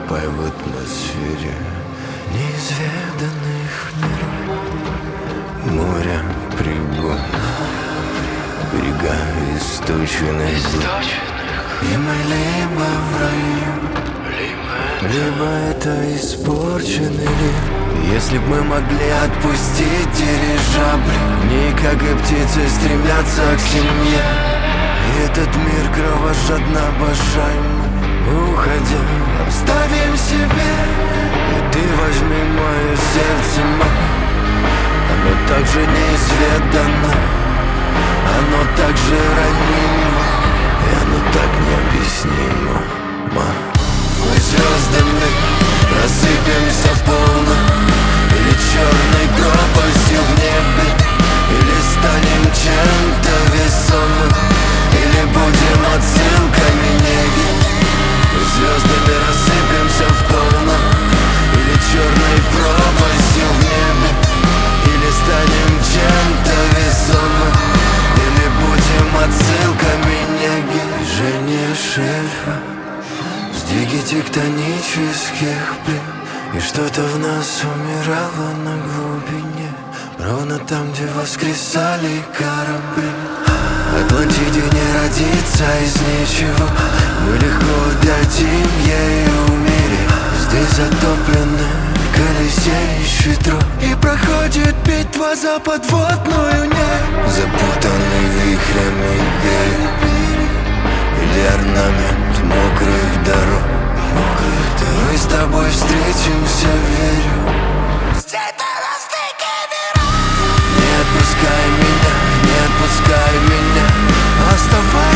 утопая в атмосфере неизведанных миров. Море прибой, берега источенных глуб. И мы либо в раю, либо это испорченный рай. Если б мы могли отпустить дирижабль, не как и птицы стремятся к семье. И этот мир кровожадно обожаем. Уходя, оставим себе. И ты возьми мое сердце, оно так же неизведанно, оно так же ранимо, и оно так необъяснимо. Мы звездами рассыпемся полно, или черной пропастью в небе, или станем чем-то весомым, или будем отсылками неги. Мы звездами рассыпемся в полно, или черной пропастью в небе, или станем чем-то весомым, или будем отсылками неги. Движение шельфа, сдвиги тектонических плит, и что-то в нас умирало на глубине, ровно там, где воскресали корабли. Атлантиде не родиться из ничего, мы легко дадим ей умереть. Здесь затоплены колесеющий труп, и проходит битва за подводную небо. Запутанный вихрями берег, или орнамент мокрых дорог. Мы с тобой встретимся, верю. Не отпускай меня, не отпускай меня, оставайся.